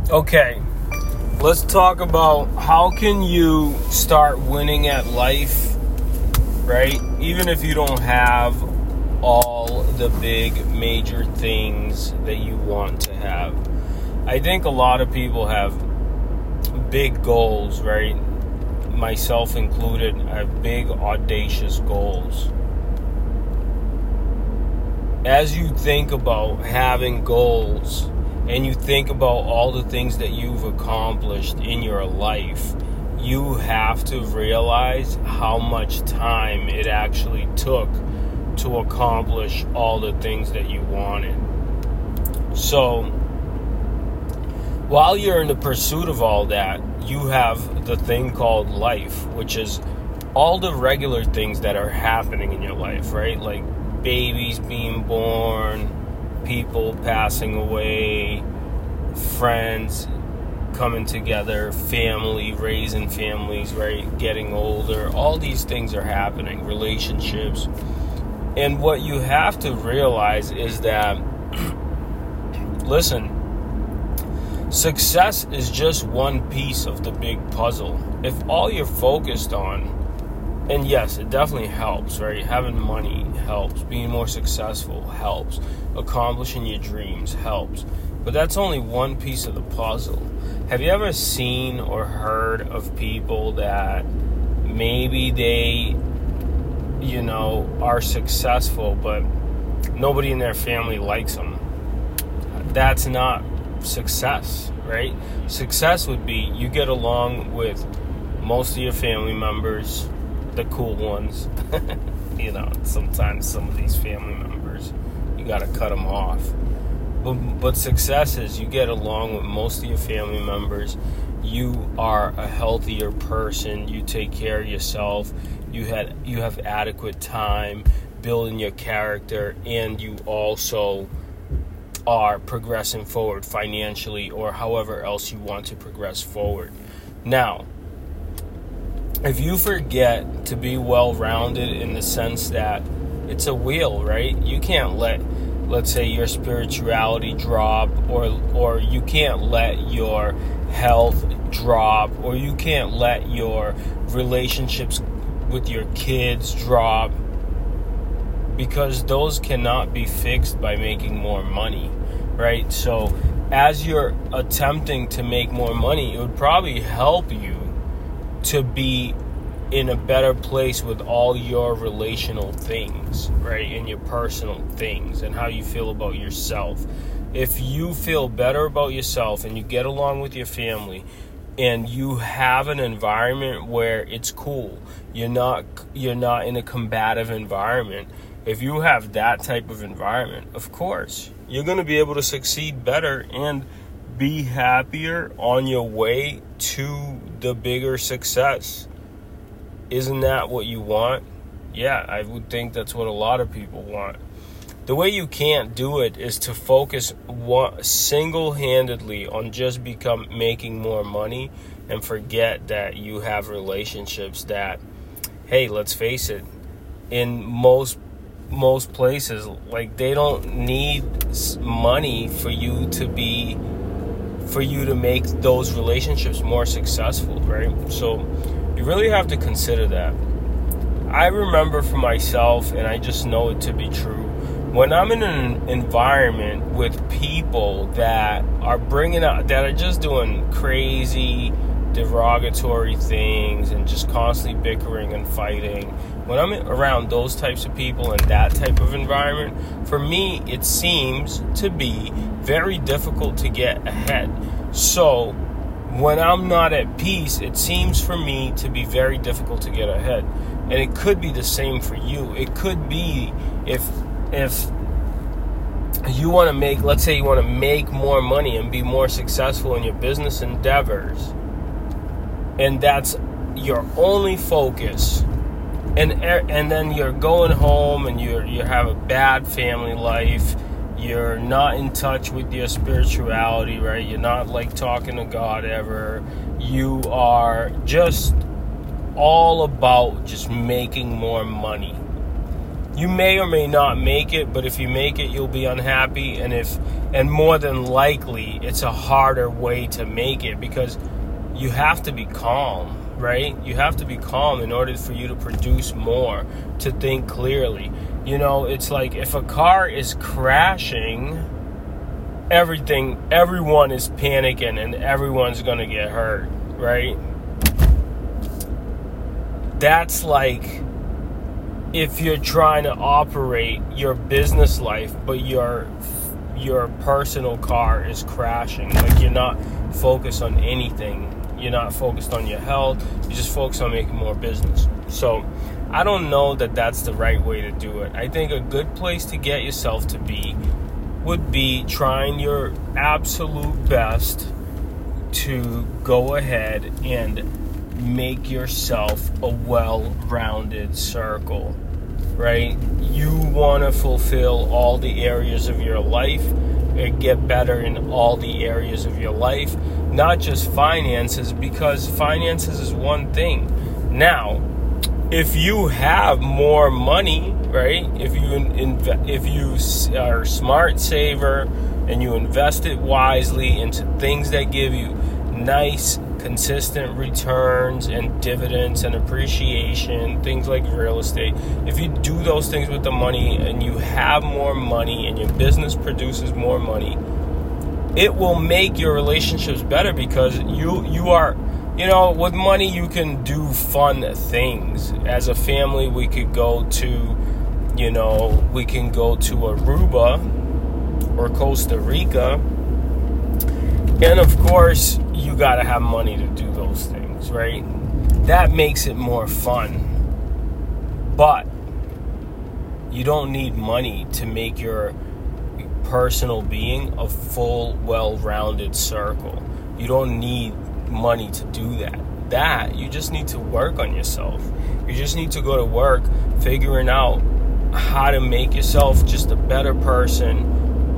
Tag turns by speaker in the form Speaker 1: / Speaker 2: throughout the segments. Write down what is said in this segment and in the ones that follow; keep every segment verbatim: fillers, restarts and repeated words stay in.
Speaker 1: Okay, let's talk about how can you start winning at life, right? Even if you don't have all the big major things that you want to have. I think a lot of people have big goals, right? Myself included. I have big audacious goals. As you think about having goals and you think about all the things that you've accomplished in your life, you have to realize how much time it actually took to accomplish all the things that you wanted. So, while you're in the pursuit of all that, you have the thing called life, which is all the regular things that are happening in your life, right? Like babies being born, people passing away, friends coming together, family, raising families, right? Getting older. All these things are happening, relationships. And what you have to realize is that, listen, success is just one piece of the big puzzle. If all you're focused on, and yes, it definitely helps, right? Having money helps. Being more successful helps. Accomplishing your dreams helps. But that's only one piece of the puzzle. Have you ever seen or heard of people that maybe they, you know, are successful, but nobody in their family likes them? That's not success, right? Success would be you get along with most of your family members, the cool ones. You know, sometimes some of these family members, you got to cut them off. But, but success is you get along with most of your family members. You are a healthier person. You take care of yourself. You had you have adequate time building your character, and you also are progressing forward financially or however else you want to progress forward. Now, if you forget to be well-rounded in the sense that it's a wheel, right? You can't let, let's say, your spirituality drop, or or you can't let your health drop, or you can't let your relationships with your kids drop, because those cannot be fixed by making more money, right? So as you're attempting to make more money, it would probably help you to be in a better place with all your relational things, right? And your personal things and how you feel about yourself. If you feel better about yourself and you get along with your family and you have an environment where it's cool, you're not you're not in a combative environment. If you have that type of environment, of course, you're going to be able to succeed better and be happier on your way to the bigger success. Isn't that what you want? Yeah, I would think that's what a lot of people want. The way you can't do it is to focus one, single-handedly on just become making more money and forget that you have relationships that, hey, let's face it, in most most places, like, they don't need money for you to be for you to make those relationships more successful, right? So you really have to consider that. I remember for myself, and I just know it to be true, when I'm in an environment with people that are bringing out, that are just doing crazy, derogatory things and just constantly bickering and fighting, when I'm around those types of people in that type of environment, for me, it seems to be very difficult to get ahead. So when I'm not at peace, it seems for me to be very difficult to get ahead. And it could be the same for you. It could be if if you want to make, let's say you want to make more money and be more successful in your business endeavors, and that's your only focus, and and then you're going home and you you have a bad family life, you're not in touch with your spirituality, right? You're not like talking to God ever. You are just all about just making more money. You may or may not make it, but if you make it, you'll be unhappy. And if, and more than likely, it's a harder way to make it because you have to be calm, right? You have to be calm in order for you to produce more, to think clearly. You know, it's like if a car is crashing, everything, everyone is panicking and everyone's going to get hurt, right? That's like if you're trying to operate your business life, but your your personal car is crashing. Like you're not focused on anything. You're not focused on your health. You just focus on making more business. So I don't know that that's the right way to do it. I think a good place to get yourself to be would be trying your absolute best to go ahead and make yourself a well-rounded circle, right? You want to fulfill all the areas of your life and get better in all the areas of your life, not just finances, because finances is one thing. Now, if you have more money, right? If you inv- if you are a smart saver and you invest it wisely into things that give you nice, consistent returns and dividends and appreciation, things like real estate. If you do those things with the money and you have more money and your business produces more money, it will make your relationships better because you you are, you know, with money you can do fun things. As a family, we could go to, you know, we can go to Aruba or Costa Rica. And of course, you got to have money to do those things, right? That makes it more fun. But you don't need money to make your personal being a full, well-rounded circle. You don't need money to do that. That, you just need to work on yourself. You just need to go to work figuring out how to make yourself just a better person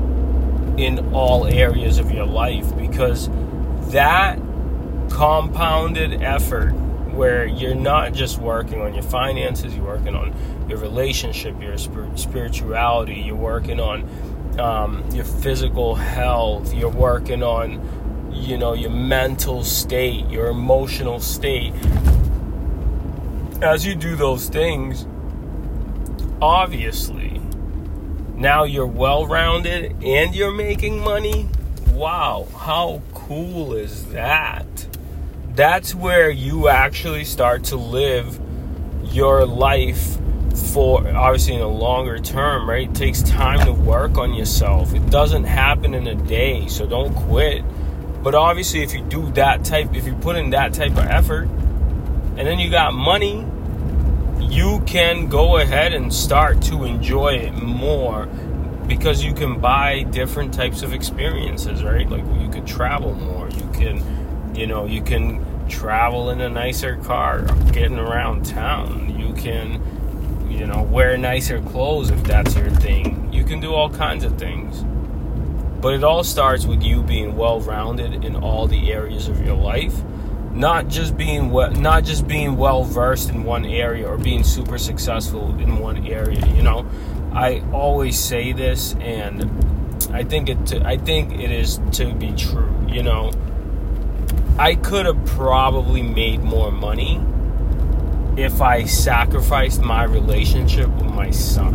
Speaker 1: in all areas of your life, because that compounded effort where you're not just working on your finances, you're working on your relationship, your spirituality, you're working on um, your physical health, you're working on, you know, your mental state, your emotional state. As you do those things, obviously, now you're well-rounded and you're making money. Wow, how cool is that? That's where you actually start to live your life for, obviously in a longer term, right? It takes time to work on yourself. It doesn't happen in a day, so don't quit. But obviously if you do that type, if you put in that type of effort, and then you got money, you can go ahead and start to enjoy it more because you can buy different types of experiences, right? Like you could travel more. You can, you know, you can travel in a nicer car, getting around town. You can, you know, wear nicer clothes if that's your thing. You can do all kinds of things. But it all starts with you being well-rounded in all the areas of your life. Not just being well, not just being well versed in one area or being super successful in one area. You know, I always say this, and I think it. To, I think it is to be true. You know, I could have probably made more money if I sacrificed my relationship with my son.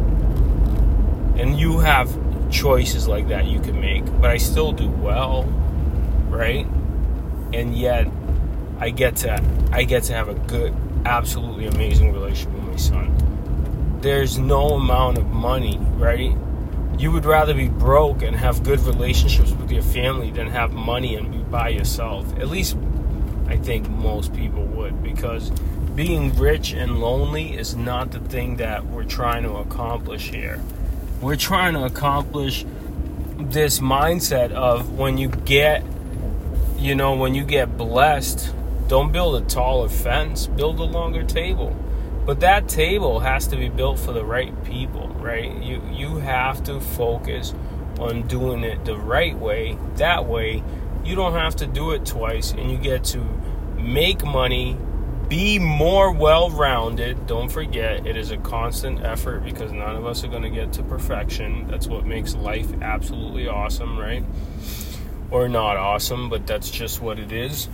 Speaker 1: And you have choices like that you can make, but I still do well, right? And yet I get to I get to have a good, absolutely amazing relationship with my son. There's no amount of money, right? You would rather be broke and have good relationships with your family than have money and be by yourself. At least I think most people would, because being rich and lonely is not the thing that we're trying to accomplish here. We're trying to accomplish this mindset of when you get, you know, when you get blessed, don't build a taller fence, build a longer table. But that table has to be built for the right people, right? You you have to focus on doing it the right way. That way, you don't have to do it twice, and you get to make money, be more well-rounded. Don't forget, it is a constant effort because none of us are going to get to perfection. That's what makes life absolutely awesome, right? Or not awesome, but that's just what it is.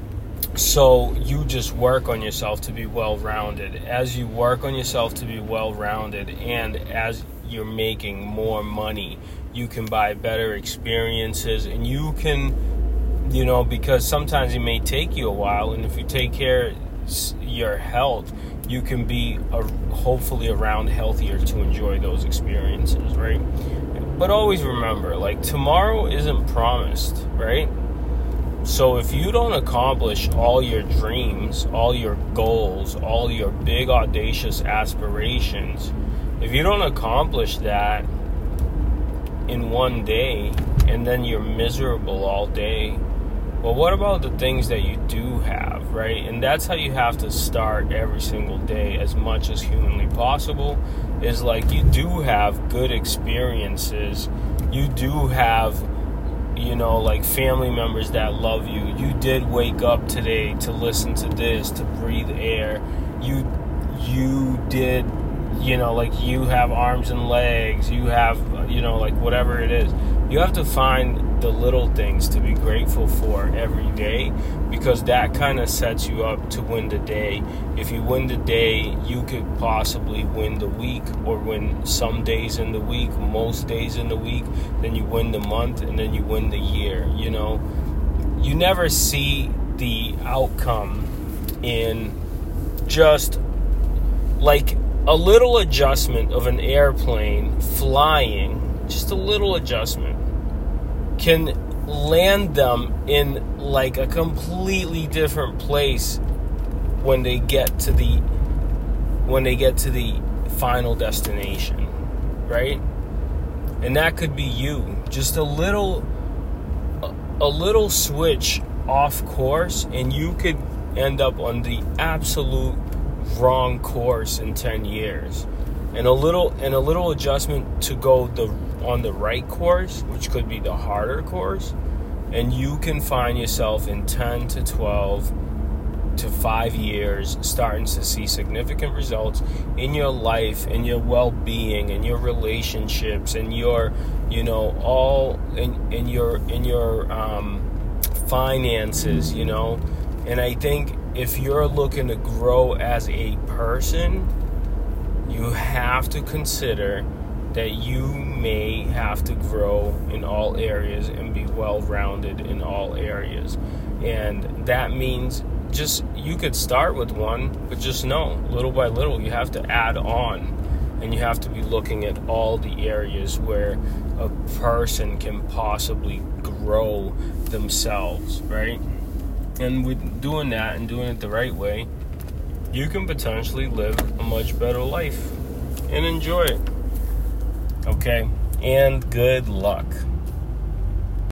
Speaker 1: So you just work on yourself to be well-rounded. As you work on yourself to be well-rounded, and as you're making more money, you can buy better experiences, and you can, you know, because sometimes it may take you a while, and if you take care of your health, you can be a, hopefully around healthier to enjoy those experiences, right? But always remember, like, tomorrow isn't promised, right? So if you don't accomplish all your dreams, all your goals, all your big audacious aspirations, if you don't accomplish that in one day and then you're miserable all day, well, what about the things that you do have, right? And that's how you have to start every single day as much as humanly possible, is like you do have good experiences. You do have, you know, like family members that love you. You did wake up today to listen to this, to breathe air. You, you did, you know, like you have arms and legs. You have, you know, like whatever it is. You have to find the little things to be grateful for every day, because that kind of sets you up to win the day. If you win the day, you could possibly win the week, or win some days in the week, most days in the week. Then you win the month, and then you win the year. You know, you never see the outcome in just like a little adjustment of an airplane flying, just a little adjustment can land them in like a completely different place when they get to the when they get to the final destination, right? And that could be you. Just a little a, a little switch off course, and you could end up on the absolute wrong course in ten years. And a little and a little adjustment to go the on the right course, which could be the harder course, and you can find yourself in ten to twelve to five years starting to see significant results in your life, in your well-being, in your relationships, in your, you know, all in, in your in your um, finances, you know. And I think if you're looking to grow as a person, you have to consider that you may have to grow in all areas and be well-rounded in all areas. And that means just, you could start with one, but just know, little by little, you have to add on. And you have to be looking at all the areas where a person can possibly grow themselves, right? And with doing that and doing it the right way, you can potentially live a much better life and enjoy it. Okay? And good luck.